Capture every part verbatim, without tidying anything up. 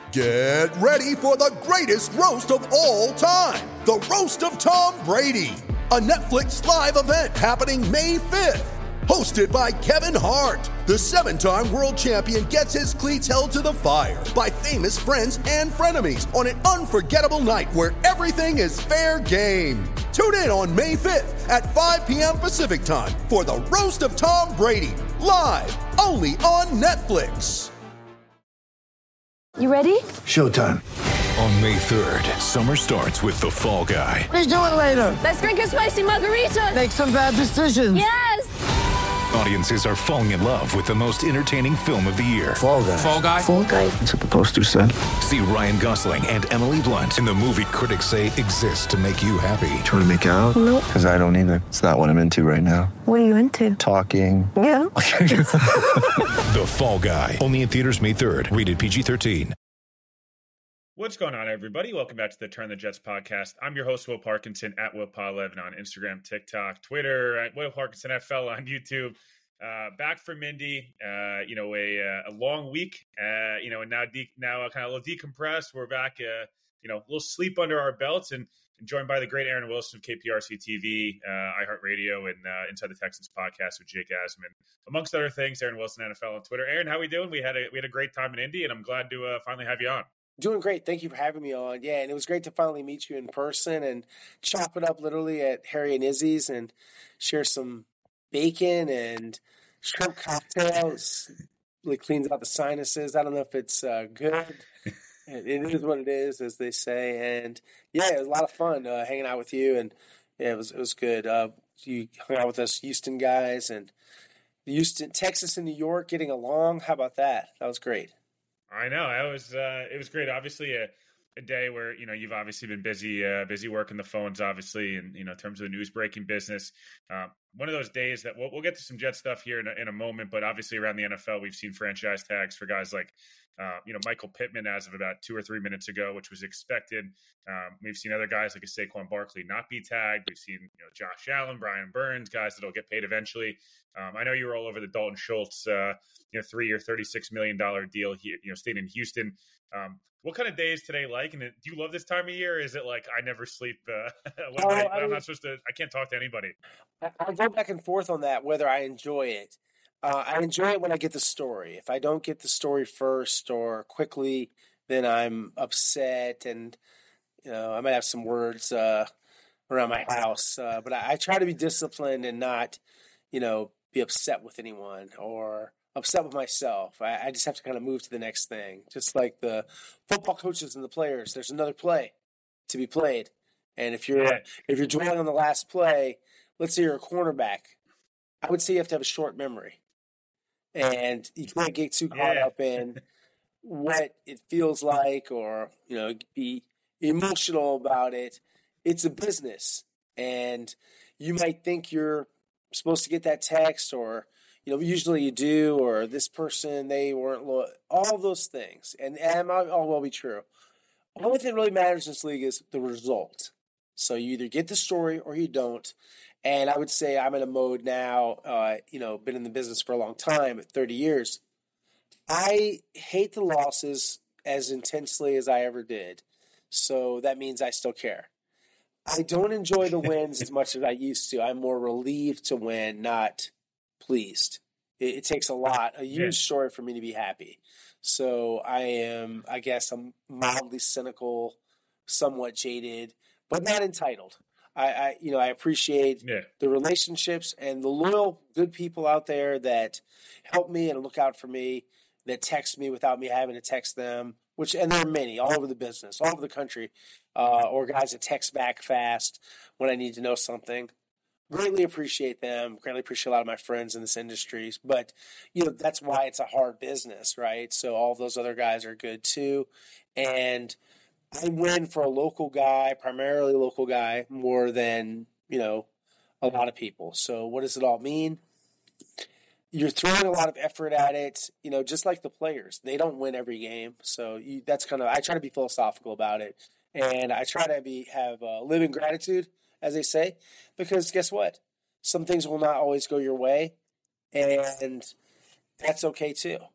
Get ready for the greatest roast of all time, the Roast of Tom Brady, a Netflix live event happening May fifth. Hosted by Kevin Hart, the seven-time world champion gets his cleats held to the fire by famous friends and frenemies on an unforgettable night where everything is fair game. Tune in on May fifth at five p.m. Pacific time for the Roast of Tom Brady, live only on Netflix. You ready? Showtime. On May third, summer starts with The Fall Guy. Let's do it later. Let's drink a spicy margarita. Make some bad decisions. Yes! Audiences are falling in love with the most entertaining film of the year. Fall Guy. Fall Guy? Fall Guy. That's what the poster said. See Ryan Gosling and Emily Blunt in the movie critics say exists to make you happy. Trying to make it out? Nope. Because I don't either. It's not what I'm into right now. What are you into? Talking. Yeah. The Fall Guy. Only in theaters May third. Rated P G thirteen. What's going on, everybody? Welcome back to the Turn the Jets podcast. I'm your host, Will Parkinson, at Will Pa eleven on Instagram, TikTok, Twitter, at Will Parkinson F L on YouTube. Uh, back from Indy, uh, you know, a a long week, uh, you know, and now de- now kind of a little decompressed. We're back, uh, you know, a little sleep under our belts, and, and joined by the great Aaron Wilson of K P R C T V, uh, iHeartRadio, and uh, Inside the Texans podcast with Jake Asman, amongst other things. Aaron Wilson N F L on Twitter. Aaron, how we doing? We had a we had a great time in Indy, and I'm glad to uh, finally have you on. Doing great. Thank you for having me on. Yeah, and it was great to finally meet you in person and chop it up literally at Harry and Izzy's and share some bacon and shrimp cocktails. Really cleans out the sinuses. I don't know if it's uh, good. It is what it is, as they say. And yeah, it was a lot of fun uh, hanging out with you. And yeah, it was it was good. Uh, you hung out with us Houston guys and Houston, Texas, and New York getting along. How about that? That was great. I know. I was. Uh, it was great. Obviously, a, a day where you know you've obviously been busy, uh, busy working the phones, obviously, and you know in terms of the news breaking business. Uh, one of those days that we'll, we'll get to some Jet stuff here in a, in a moment, but obviously around the N F L, we've seen franchise tags for guys like uh, you know Michael Pittman as of about two or three minutes ago, which was expected. Um, we've seen other guys like a Saquon Barkley not be tagged. We've seen you know Josh Allen, Brian Burns, guys that'll get paid eventually. Um, I know you were all over the Dalton Schultz, uh, you know, three-year, thirty-six million dollars deal here, you know, staying in Houston. Um, what kind of day is today like? And do you love this time of year? Or is it like I never sleep? Uh, when Oh, I, I I'm mean- not supposed to. I can't talk to anybody. I, I go back and forth on that, whether I enjoy it. Uh, I enjoy it when I get the story. If I don't get the story first or quickly, then I'm upset, and you know I might have some words uh, around my house. Uh, but I, I try to be disciplined and not, you know, be upset with anyone or upset with myself. I, I just have to kind of move to the next thing. Just like the football coaches and the players, there's another play to be played, and if you're Yeah. if you're dwelling on the last play, let's say you're a cornerback, I would say you have to have a short memory. And you can't get too caught Yeah. up in what it feels like or, you know, be emotional about it. It's a business. And you might think you're supposed to get that text or, you know, usually you do, or this person, they weren't, lo- all those things. And, and it might all well be true. The only thing that really matters in this league is the result. So you either get the story or you don't. And I would say I'm in a mode now, uh, you know, been in the business for a long time, at thirty years. I hate the losses as intensely as I ever did. So that means I still care. I don't enjoy the wins as much as I used to. I'm more relieved to win, not pleased. It, it takes a lot, a huge Yeah. story for me to be happy. So I am, I guess, I'm mildly cynical, somewhat jaded, but not entitled. I, I you know, I appreciate Yeah. the relationships and the loyal, good people out there that help me and look out for me, that text me without me having to text them, which, and there are many all over the business, all over the country, uh, or guys that text back fast when I need to know something. Greatly appreciate them. Greatly appreciate a lot of my friends in this industry. But, you know, that's why it's a hard business, right? So all those other guys are good too. And I win for a local guy, primarily local guy, more than, you know, a lot of people. So what does it all mean? You're throwing a lot of effort at it, you know, just like the players. They don't win every game. So you, that's kind of, I try to be philosophical about it. And I try to be, have uh, live in gratitude, as they say, because guess what? Some things will not always go your way. And that's okay too.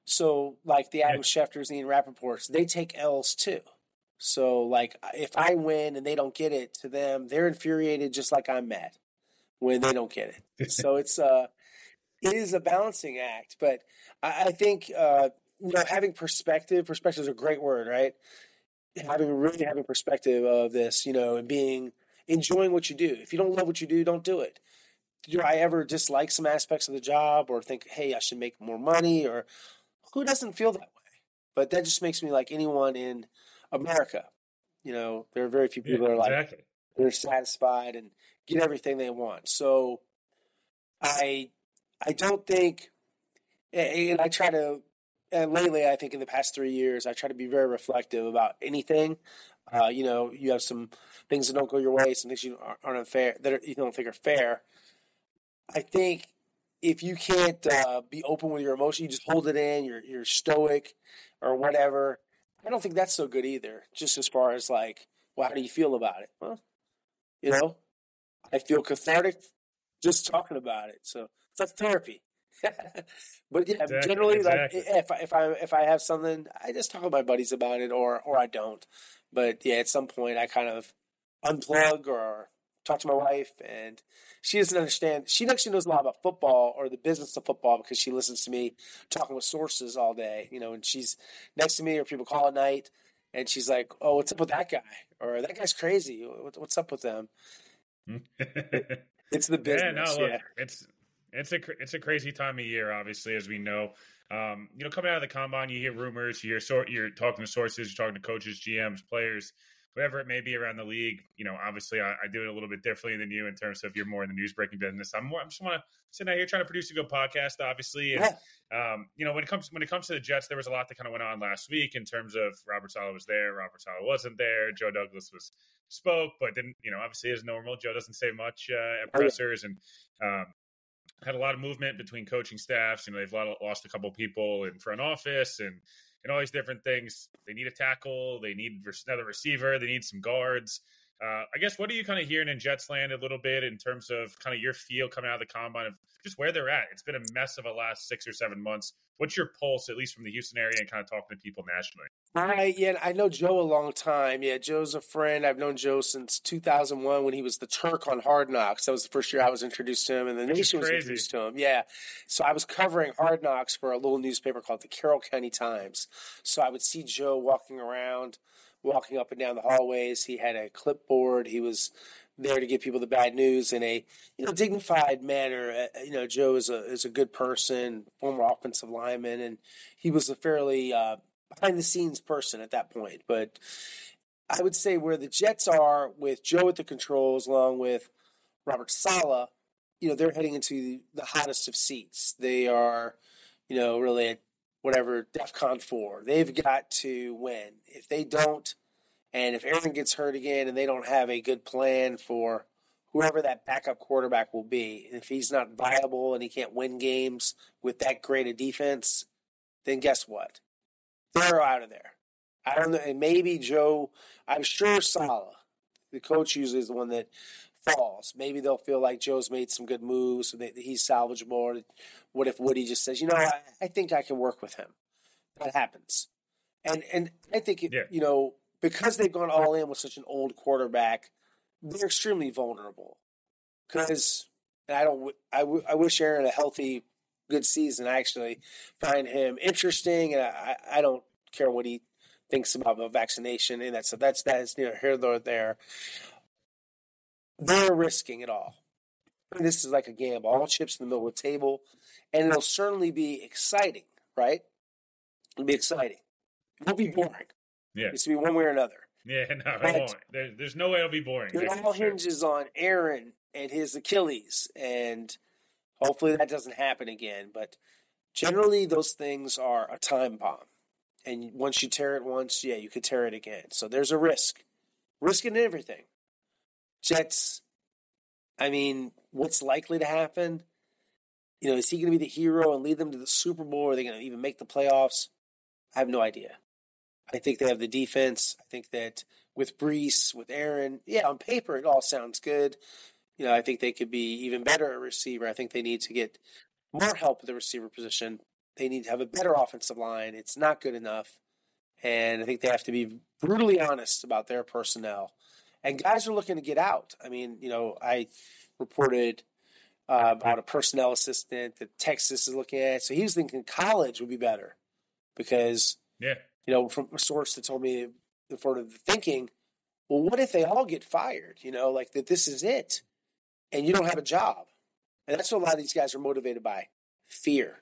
So, like the Adam Schefters, the Ian Rappaports, they take L's too. So, like, if I win and they don't get it, to them, they're infuriated just like I'm mad when they don't get it. So it's uh, it is a balancing act. But I, I think uh, you know, having perspective, perspective is a great word, right? Having really having perspective of this, you know, and being enjoying what you do. If you don't love what you do, don't do it. Do I ever dislike some aspects of the job or think, hey, I should make more money? Or who doesn't feel that way? But that just makes me like anyone in America. You know, there are very few people yeah, that are like, exactly. they're satisfied and get everything they want. So I I don't think, and I try to, and lately I think in the past three years, I try to be very reflective about anything. Uh, you know, you have some things that don't go your way, some things you aren't unfair, that are, you don't think are fair. I think if you can't uh, be open with your emotion, you just hold it in, you're, you're stoic or whatever, I don't think that's so good either, just as far as like, well, how do you feel about it? Well, you know, I feel cathartic just talking about it. So it's like therapy. But yeah, exactly, generally, exactly. like if I, if I if I have something, I just talk with my buddies about it, or or I don't. But yeah, at some point, I kind of unplug or talk to my wife, and she doesn't understand. She actually knows a lot about football or the business of football because she listens to me talking with sources all day. You know, and she's next to me, or people call at night, and she's like, "Oh, what's up with that guy?" Or "That guy's crazy. What's up with them?" It's the business. Yeah, no, look, yeah. it's it's a it's a crazy time of year, obviously, as we know. Um, you know, coming out of the combine, you hear rumors, you hear sort, you're talking to sources, you're talking to coaches, G Ms, players, whatever it may be around the league. You know, obviously, I, I do it a little bit differently than you in terms of you're more in the news breaking business. I'm more, I just want to sit out here trying to produce a good podcast, obviously. And, yeah. um, you know, when it comes when it comes to the Jets, there was a lot that kind of went on last week in terms of Robert Saleh was there, Robert Saleh wasn't there, Joe Douglas was spoke, but didn't, you know, obviously as normal, Joe doesn't say much uh, at pressers, and um, had a lot of movement between coaching staffs. You know, they've lost a couple people in front office and, and all these different things. They need a tackle. They need another receiver. They need some guards. Uh, I guess, what are you kind of hearing in Jets land a little bit in terms of kind of your feel coming out of the combine of just where they're at? It's been a mess of the last six or seven months. What's your pulse, at least from the Houston area, and kind of talking to people nationally? I yeah, I know Joe a long time. Yeah, Joe's a friend. I've known Joe since two thousand one when he was the Turk on Hard Knocks. That was the first year I was introduced to him, and the nation was introduced to him. Yeah, so I was covering Hard Knocks for a little newspaper called the Carroll County Times. So I would see Joe walking around, walking up and down the hallways. He had a clipboard. He was there to give people the bad news in a you know dignified manner. Uh, you know, Joe is a is a good person, former offensive lineman, and he was a fairly uh, behind the scenes person at that point. But I would say where the Jets are with Joe at the controls, along with Robert Saleh, you know, they're heading into the hottest of seats. They are, you know, really at whatever DEFCON four. They've got to win. If they don't, and if Aaron gets hurt again and they don't have a good plan for whoever that backup quarterback will be, if he's not viable and he can't win games with that great a defense, then guess what? They're out of there. I don't know. And maybe Joe, I'm sure Saleh, the coach, usually is the one that falls. Maybe they'll feel like Joe's made some good moves, so that he's salvageable. What if Woody just says, you know, I, I think I can work with him? That happens. And and I think, it, yeah. you know, because they've gone all in with such an old quarterback, they're extremely vulnerable. Because I don't, I, I wish Aaron a healthy, good season. I actually find him interesting, and I, I don't care what he thinks about the vaccination, and that's that's that's neither here nor there. They're risking it all. This is like a gamble, all chips in the middle of the table, and it'll certainly be exciting, right? It'll be exciting. It won't be boring. Yeah, it's to be one way or another. Yeah, no, but it won't. There, there's no way it'll be boring. It all hinges on Aaron and his Achilles, and hopefully that doesn't happen again. But generally, those things are a time bomb. And once you tear it once, yeah, you could tear it again. So there's a risk. Risk in everything. Jets, I mean, what's likely to happen? You know, is he going to be the hero and lead them to the Super Bowl? Or are they going to even make the playoffs? I have no idea. I think they have the defense. I think that with Brees, with Aaron, yeah, on paper it all sounds good. You know, I think they could be even better at receiver. I think they need to get more help at the receiver position. they need to have a better offensive line. It's not good enough. And I think they have to be brutally honest about their personnel. And guys are looking to get out. I mean, you know, I reported uh, about a personnel assistant that Texas is looking at. So he was thinking college would be better because, yeah, you know, from a source that told me sort of thinking, well, what if they all get fired? You know, like that this is it and you don't have a job. And that's what a lot of these guys are motivated by, fear.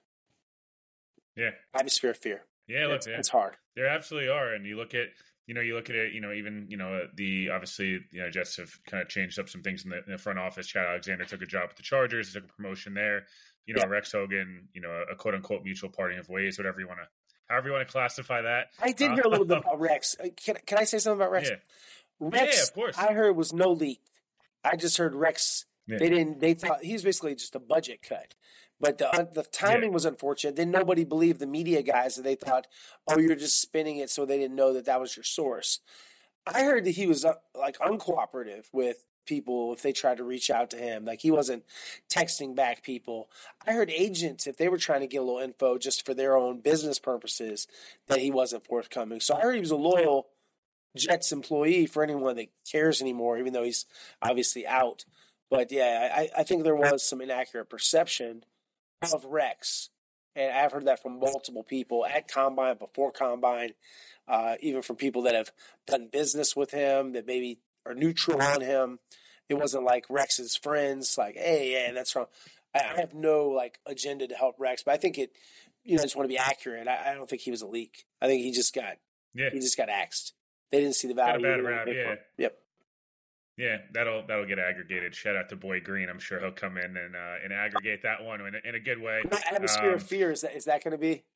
Yeah. Atmosphere of fear. Yeah, look, it's, yeah. it's hard. There absolutely are. And you look at, you know, you look at it, you know, even, you know, the, obviously, you know, Jets have kind of changed up some things in the, in the front office. Chad Alexander took a job at the Chargers, took a promotion there. You know, yeah. Rex Hogan, you know, a quote unquote mutual parting of ways, whatever you want to, however you want to classify that. I did hear a little bit about Rex. Can, can I say something about Rex? Yeah. Rex, yeah, of course. I heard was no leak. I just heard Rex. Yeah. They didn't. They thought he was basically just a budget cut, but the uh, the timing yeah. was unfortunate. Then nobody believed the media guys that they thought, oh, you're just spinning it, so they didn't know that that was your source. I heard that he was uh, like uncooperative with people if they tried to reach out to him. Like he wasn't texting back people. I heard agents, if they were trying to get a little info just for their own business purposes, that he wasn't forthcoming. So I heard he was a loyal Jets employee for anyone that cares anymore, even though he's obviously out. But yeah, I, I think there was some inaccurate perception of Rex. And I've heard that from multiple people at Combine, before Combine, uh, even from people that have done business with him that maybe are neutral on him. It wasn't like Rex's friends, like, hey, yeah, that's wrong. I, I have no like agenda to help Rex, but I think it, you know, I just want to be accurate. I, I don't think he was a leak. I think he just got, yeah. he just got axed. They didn't see the value. Got a bad rap, yeah. Yep. Yeah, that'll that'll get aggregated. Shout out to Boy Green. I'm sure he'll come in and uh, and aggregate that one in a, in a good way. The atmosphere um, of fear, is that is that going to be?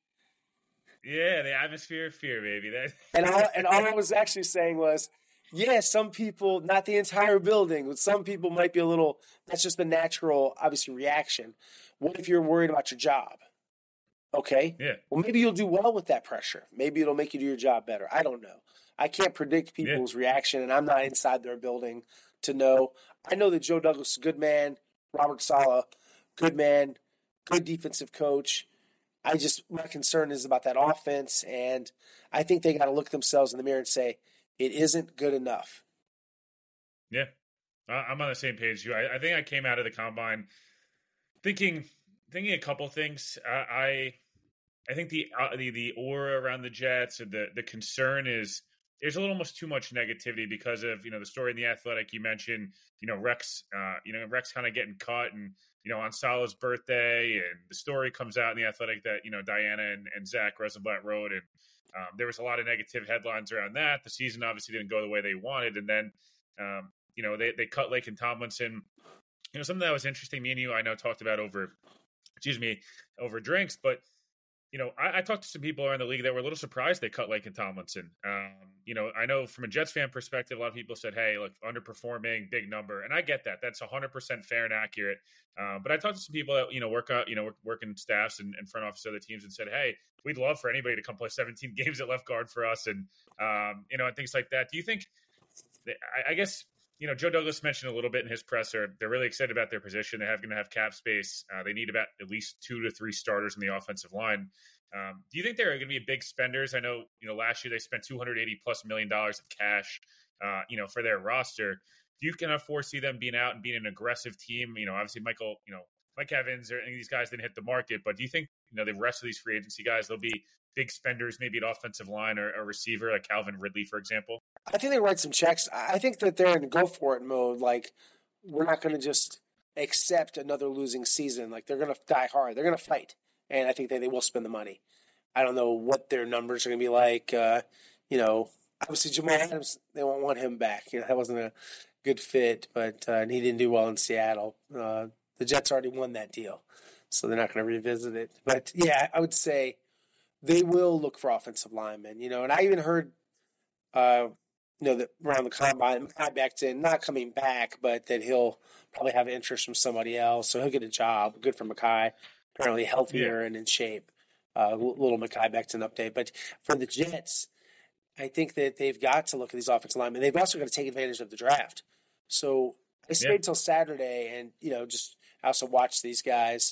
Yeah, the atmosphere of fear, baby. That and all and all I was actually saying was, yeah, some people, not the entire building, but some people might be a little. That's just the natural, obviously, reaction. What if you're worried about your job? Okay. Yeah. Well, maybe you'll do well with that pressure. Maybe it'll make you do your job better. I don't know. I can't predict people's yeah. reaction, and I'm not inside their building to know. I know that Joe Douglas is a good man, Robert Saleh, good man, good defensive coach. I just, my concern is about that offense, and I think they got to look themselves in the mirror and say, it isn't good enough. Yeah, I'm on the same page as you. I, I think I came out of the Combine thinking thinking a couple things. I I, I think the, uh, the the aura around the Jets, and the the concern is, there's a little almost too much negativity because of, you know, the story in The Athletic you mentioned, you know, Rex, uh, you know, Rex kind of getting cut, and, you know, on Saleh's birthday, and the story comes out in The Athletic that, you know, Diana and, and Zach Rosenblatt wrote, and um, there was a lot of negative headlines around that. The season obviously didn't go the way they wanted, and then, um, you know, they, they cut Laken Tomlinson. You know, something that was interesting, me and you, I know, talked about over, excuse me, over drinks, but, you know, I, I talked to some people around the league that were a little surprised they cut Laken Tomlinson. Um, you know, I know from a Jets fan perspective, a lot of people said, hey, look, underperforming, big number. And I get that. That's one hundred percent fair and accurate. Uh, but I talked to some people that, you know, work out, you know, work, work in staffs and, and front office of other teams, and said, hey, we'd love for anybody to come play seventeen games at left guard for us, and, um, you know, and things like that. Do you think, that, I, I guess, you know, Joe Douglas mentioned a little bit in his presser, they're really excited about their position. They're going to have cap space. Uh, they need about at least two to three starters in the offensive line. Um, do you think they're going to be big spenders? I know, you know, last year they spent two hundred eighty plus million dollars of cash, uh, you know, for their roster. Do you kind of foresee them being out and being an aggressive team? You know, obviously Michael, you know, Mike Evans or any of these guys didn't hit the market, but do you think, you know, the rest of these free agency guys, they'll be big spenders, maybe at offensive line or a receiver like Calvin Ridley, for example? I think they write some checks. I think that they're in go for it mode. Like, we're not going to just accept another losing season. Like, they're going to die hard. They're going to fight. And I think that they will spend the money. I don't know what their numbers are going to be like. Uh, you know, obviously Jamal Adams, they won't want him back. You know, that wasn't a good fit, but uh, and he didn't do well in Seattle. Uh, the Jets already won that deal, so they're not going to revisit it. But, yeah, I would say they will look for offensive linemen. You know, and I even heard, uh, you know, that around the Combine, Mekhi Becton not coming back, but that he'll probably have interest from somebody else, so he'll get a job. Good for Mekhi. Apparently healthier yeah. and in shape. Uh, little Mekhi Becton update. But for the Jets, I think that they've got to look at these offensive linemen. They've also got to take advantage of the draft. So I stayed yeah. till Saturday, and, you know, just I also watched these guys.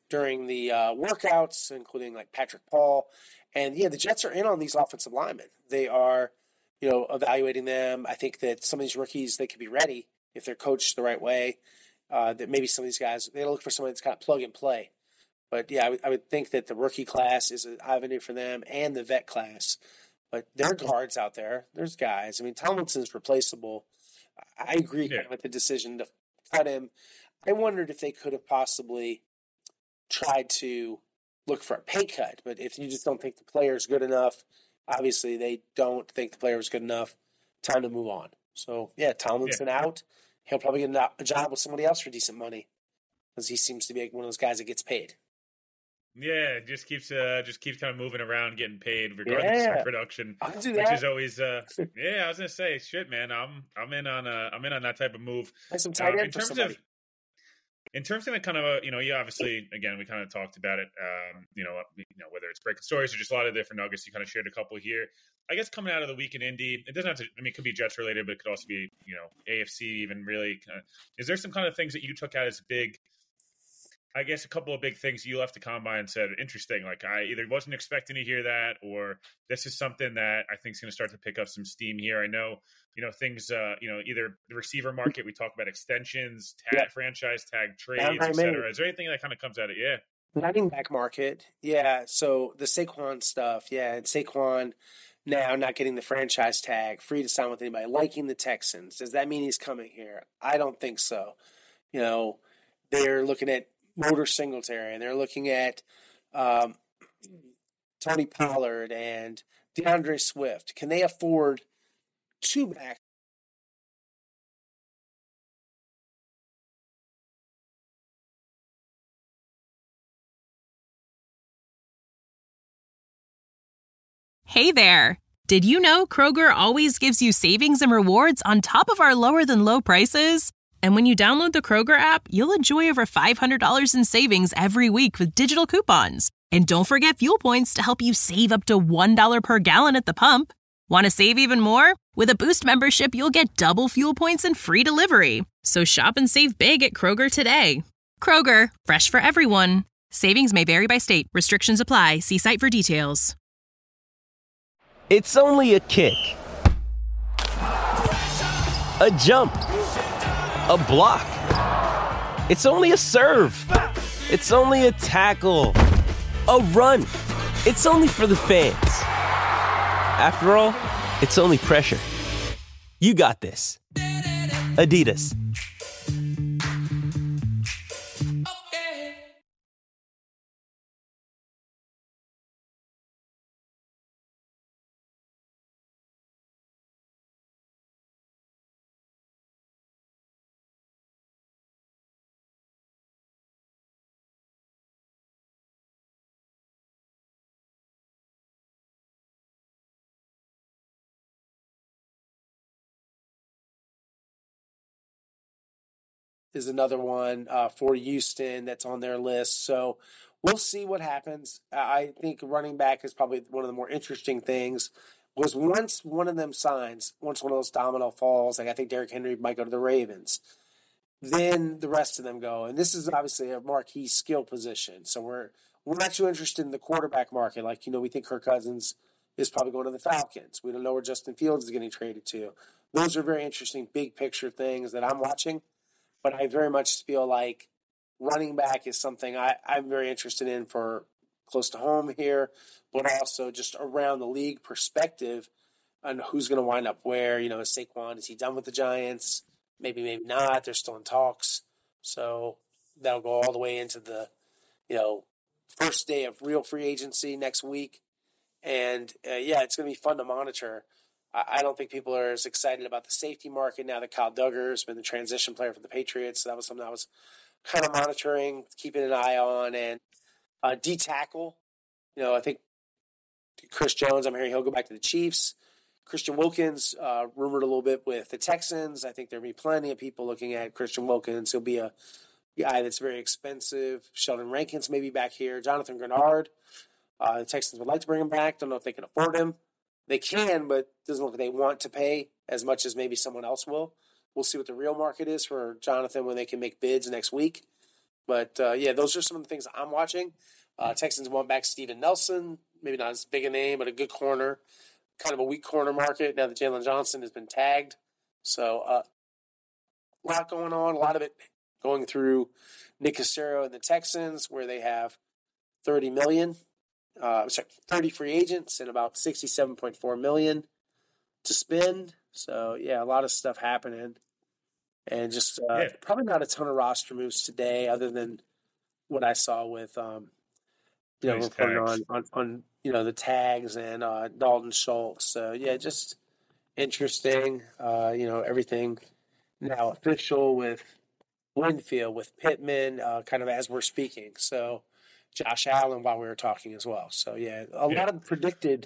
during the uh, workouts, including like Patrick Paul. And yeah, the Jets are in on these offensive linemen. They are, you know, evaluating them. I think that some of these rookies, they could be ready if they're coached the right way. Uh, that maybe some of these guys, they look for somebody that's kind of plug and play. But yeah, I, w- I would think that the rookie class is an avenue for them, and the vet class. But there are guards out there. There's guys. I mean, Tomlinson's replaceable. I agree Yeah. with the decision to cut him. I wondered if they could have possibly tried to look for a pay cut. But if you just don't think the player is good enough, obviously they don't think the player is good enough, time to move on. So, yeah, Tomlinson Yeah. out. He'll probably get a job with somebody else for decent money because he seems to be one of those guys that gets paid. Yeah, it just keeps uh, just keeps kind of moving around, getting paid regardless Yeah. of production, I'll do which that. is always uh, yeah. I was gonna say, shit, man, I'm I'm in on uh, I'm in on that type of move. Play some Uh, tight in end for terms somebody. of in terms of the kind of a, you know, you obviously, again, we kind of talked about it. Um, you know, you know, whether it's breaking stories or just a lot of different nuggets. You kind of shared a couple here. I guess coming out of the week in Indy, it doesn't have to. I mean, it could be Jets related, but it could also be, you know, A F C even really. Kind of, is there some kind of things that you took out as big? I guess a couple of big things you left the combine and said, interesting. Like I either wasn't expecting to hear that, or this is something that I think is going to start to pick up some steam here. I know, you know, things, uh, you know, either the receiver market, we talk about extensions, tag, Yeah. franchise tag trades, Down by et many. cetera. Is there anything that kind of comes out of it? Yeah. Running back market, yeah. So the Saquon stuff, yeah. And Saquon now not getting the franchise tag, free to sign with anybody, liking the Texans. Does that mean he's coming here? I don't think so. You know, they're looking at Motor Singletary, and they're looking at um, Tony Pollard and DeAndre Swift. Can they afford two backs? Hey there! Did you know Kroger always gives you savings and rewards on top of our lower than low prices? And when you download the Kroger app, you'll enjoy over five hundred dollars in savings every week with digital coupons. And don't forget fuel points to help you save up to one dollar per gallon at the pump. Want to save even more? With a Boost membership, you'll get double fuel points and free delivery. So shop and save big at Kroger today. Kroger, fresh for everyone. Savings may vary by state. Restrictions apply. See site for details. It's only a kick, a jump, a block. It's only a serve. It's only a tackle, a run. It's only for the fans. After all, it's only pressure. You got this. Adidas. Is another one uh, for Houston that's on their list. So we'll see what happens. I think running back is probably one of the more interesting things. Was once one of them signs, once one of those domino falls, like I think Derrick Henry might go to the Ravens, then the rest of them go. And this is obviously a marquee skill position. So we're we're not too interested in the quarterback market. Like, you know, we think Kirk Cousins is probably going to the Falcons. We don't know where Justin Fields is getting traded to. Those are very interesting big picture things that I'm watching. But I very much feel like running back is something I, I'm very interested in for close to home here, but also just around the league perspective on who's going to wind up where. You know, is Saquon, is he done with the Giants? Maybe, maybe not. They're still in talks. So that'll go all the way into the, you know, first day of real free agency next week. And, uh, yeah, it's going to be fun to monitor. I don't think people are as excited about the safety market now that Kyle Duggar has been the transition player for the Patriots. So that was something I was kind of monitoring, keeping an eye on. And uh, D-tackle, you know, I think Chris Jones, I'm hearing he'll go back to the Chiefs. Christian Wilkins, uh, rumored a little bit with the Texans. I think there'll be plenty of people looking at Christian Wilkins. He'll be a guy that's very expensive. Sheldon Rankins may be back here. Jonathan Grenard, uh, the Texans would like to bring him back. Don't know if they can afford him. They can, but it doesn't look like they want to pay as much as maybe someone else will. We'll see what the real market is for Jonathan when they can make bids next week. But, uh, yeah, those are some of the things I'm watching. Uh, Texans want back Steven Nelson, maybe not as big a name, but a good corner. Kind of a weak corner market now that Jalen Johnson has been tagged. So uh, a lot going on, a lot of it going through Nick Caserio and the Texans, where they have thirty million dollars, uh, sorry, thirty free agents and about sixty-seven point four million dollars to spend. So, yeah, a lot of stuff happening. And just uh, yeah. probably not a ton of roster moves today other than what I saw with, um, you know, nice reporting on, on, on, you know, the tags and uh, Dalton Schultz. So, yeah, just interesting. Uh, you know, everything now official with Winfield, with Pittman, uh, kind of as we're speaking. So, Josh Allen while we were talking as well. So, yeah, a yeah. lot of predicted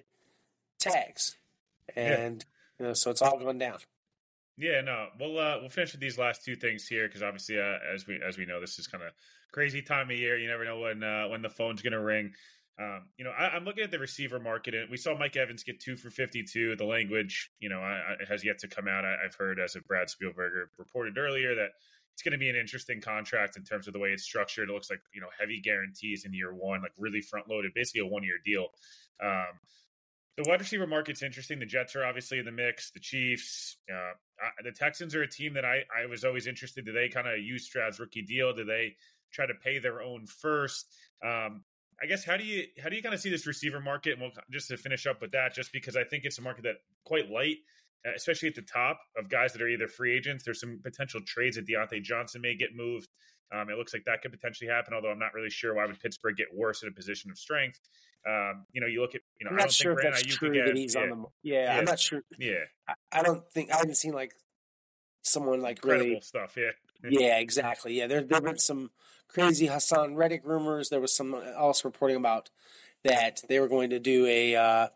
tags. And, yeah. you know, so it's all going down. Yeah, no, we'll uh, we'll finish with these last two things here because obviously, uh, as we as we know, this is kind of crazy time of year. You never know when uh, when the phone's going to ring. Um, you know, I, I'm looking at the receiver market, and we saw Mike Evans get two for fifty-two. The language, you know, I, I, has yet to come out. I, I've heard, as of Brad Spielberger reported earlier, that it's going to be an interesting contract in terms of the way it's structured. It looks like, you know, heavy guarantees in year one, like really front loaded, basically a one year deal. Um, The wide receiver market's interesting. The Jets are obviously in the mix. The Chiefs, uh, the Texans are a team that I, I was always interested. Do they kind of use Stroud's rookie deal? Do they try to pay their own first? Um, I guess how do you how do you kind of see this receiver market? And we'll just to finish up with that, just because I think it's a market that quite light, especially at the top of guys that are either free agents. There's some potential trades that Deontay Johnson may get moved. Um, it looks like that could potentially happen, although I'm not really sure why would Pittsburgh get worse in a position of strength. Um, you know, you look at, you know, I'm I not don't sure think if that's Brandon Ayuk true again, that he's yeah, on the. Yeah, yeah, I'm not sure. Yeah, I, I don't think I haven't seen like someone like incredible really. stuff. Yeah, Yeah, exactly. Yeah, there there been some crazy Hassan Reddick rumors. There was some also reporting about that they were going to do a. Uh,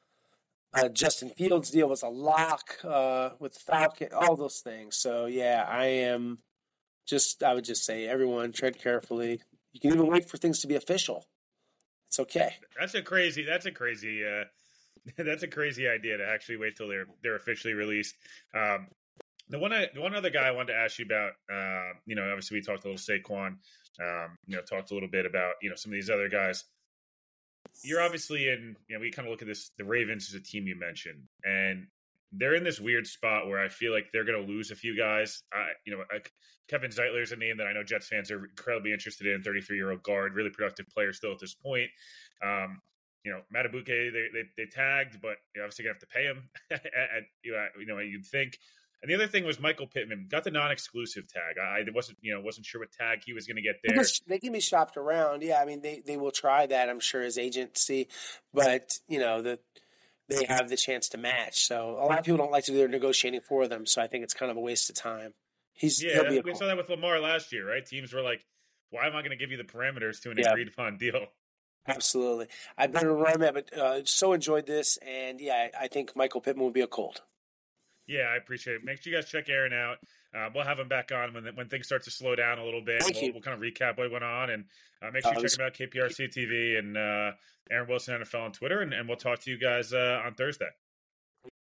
Uh, Justin Fields deal was a lock uh, with Falcon, all those things. So, yeah, I am just, I would just say, everyone tread carefully. You can even wait for things to be official. It's okay. That's a crazy, that's a crazy, uh, that's a crazy idea to actually wait till they're, they're officially released. Um, the one, I, the one other guy I wanted to ask you about, uh, you know, obviously we talked a little Saquon, um, you know, talked a little bit about, you know, some of these other guys. You're obviously in, you know, we kind of look at this, the Ravens is a team you mentioned, and they're in this weird spot where I feel like they're going to lose a few guys. I, you know, like Kevin Zeitler is a name that I know Jets fans are incredibly interested in, thirty-three-year-old guard, really productive player still at this point. Um, you know, Matabuke, they, they they tagged, but you're obviously going to have to pay him, at, at, you know, you know, you'd think. And the other thing was Michael Pittman got the non-exclusive tag. I wasn't, you know, wasn't sure what tag he was going to get there. They can be shopped around. Yeah, I mean, they, they will try that, I'm sure, as agency. But, you know, the, they have the chance to match. So a lot of people don't like to do their negotiating for them. So I think it's kind of a waste of time. He's Yeah, he'll be a we cool. saw that with Lamar last year, right? Teams were like, why am I going to give you the parameters to an Yeah. agreed-upon deal? Absolutely. I've been around that, but uh, so enjoyed this. And, yeah, I, I think Michael Pittman will be a cold. Yeah, I appreciate it. Make sure you guys check Aaron out. Uh, we'll have him back on when when things start to slow down a little bit. Thank we'll, you. we'll kind of recap what went on, and uh, make sure you Uh, check him out, K P R C T V and uh, Aaron Wilson N F L on Twitter, and, and we'll talk to you guys uh, on Thursday.